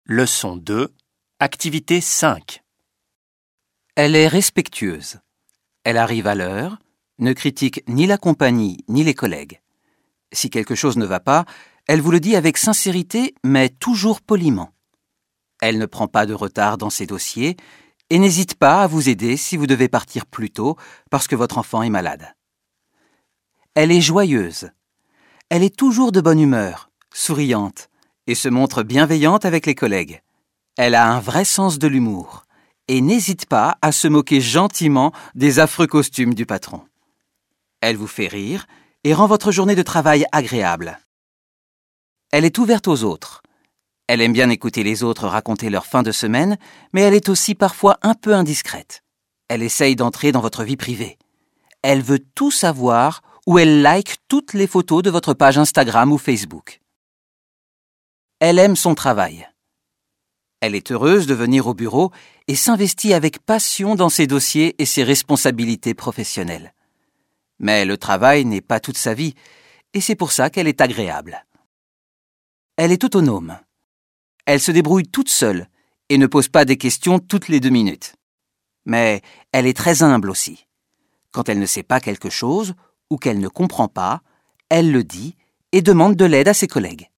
Leçon 2, activité 5. Elle est respectueuse. Elle arrive à l'heure, ne critique ni la compagnie ni les collègues. Si quelque chose ne va pas, elle vous le dit avec sincérité, mais toujours poliment. Elle ne prend pas de retard dans ses dossiers et n'hésite pas à vous aider si vous devez partir plus tôt parce que votre enfant est malade. Elle est joyeuse. Elle est toujours de bonne humeur, souriante et se montre bienveillante avec les collègues. Elle a un vrai sens de l'humour et n'hésite pas à se moquer gentiment des affreux costumes du patron. Elle vous fait rire et rend votre journée de travail agréable. Elle est ouverte aux autres. Elle aime bien écouter les autres raconter leur fin de semaine, mais elle est aussi parfois un peu indiscrète. Elle essaye d'entrer dans votre vie privée. Elle veut tout savoir ou elle like toutes les photos de votre page Instagram ou Facebook. Elle aime son travail. Elle est heureuse de venir au bureau et s'investit avec passion dans ses dossiers et ses responsabilités professionnelles. Mais le travail n'est pas toute sa vie, et c'est pour ça qu'elle est agréable. Elle est autonome. Elle se débrouille toute seule et ne pose pas des questions toutes les 2 minutes. Mais elle est très humble aussi. Quand elle ne sait pas quelque chose ou qu'elle ne comprend pas, elle le dit et demande de l'aide à ses collègues.